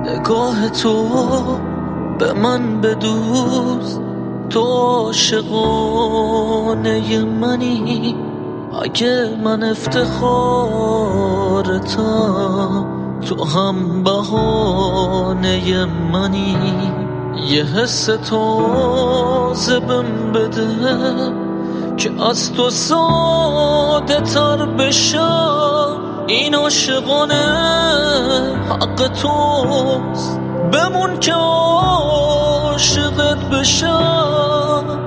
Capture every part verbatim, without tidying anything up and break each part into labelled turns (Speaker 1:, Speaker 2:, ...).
Speaker 1: نگاه تو به من بدوز، تو عاشقانه منی. اگه من افتخارتم تو هم بهانه منی. یه حس تازه بهم بده که از تو ساده تر بشم. این عاشقانه حق توست، بمون که عاشقت بشم.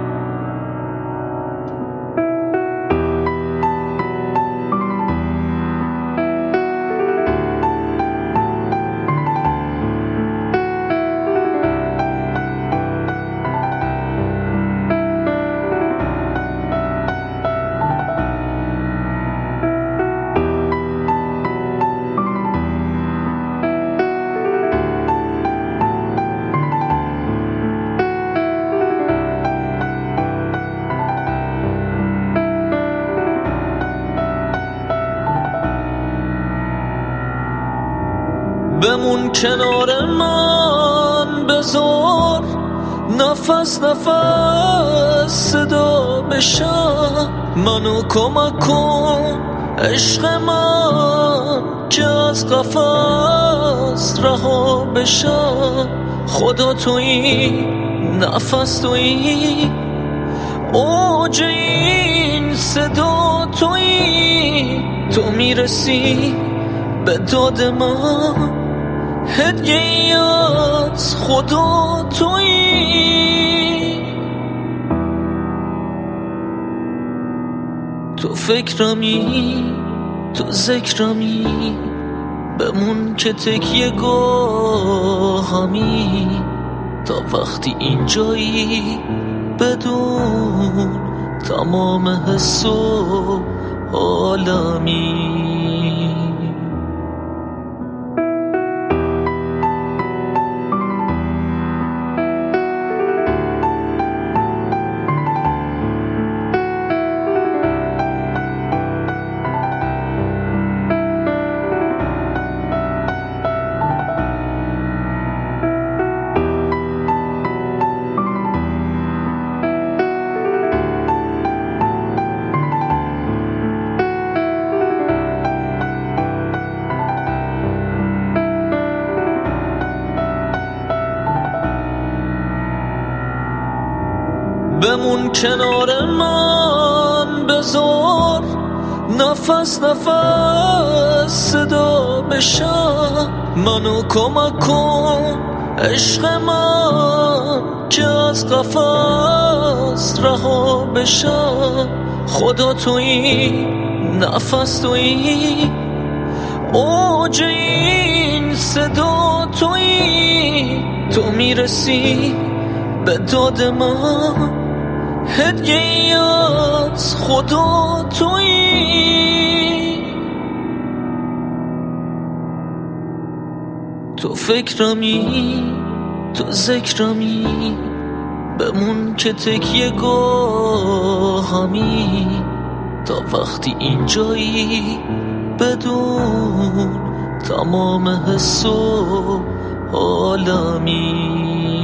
Speaker 1: بمون کنار من، بذار نفس نفس صدا بشم. منو کمک کن عشق من که از قفس رها بشم. خدا تویی، نفس تویی، اوج این صدا تویی. تو میرسی به داد من، هدیه از خدا تویی. تو فکرمی، تو ذکرمی، بمون که تکیه گاهمی. تا وقتی اینجایی بدون تمام حس و عالمی. بمون کنار من، بذار نفس نفس صدا بشم. منو کمک کن عشق من که از قفس رها بشم. خدا تویی، نفس تویی، اوج این صدا تویی. تو میرسی به داد من، هدیه از خدا تویی. تو فکرمی، تو ذکرمی، بمون که تکیه گاهمی. تا وقتی اینجایی بدون تمام حس و عالمی.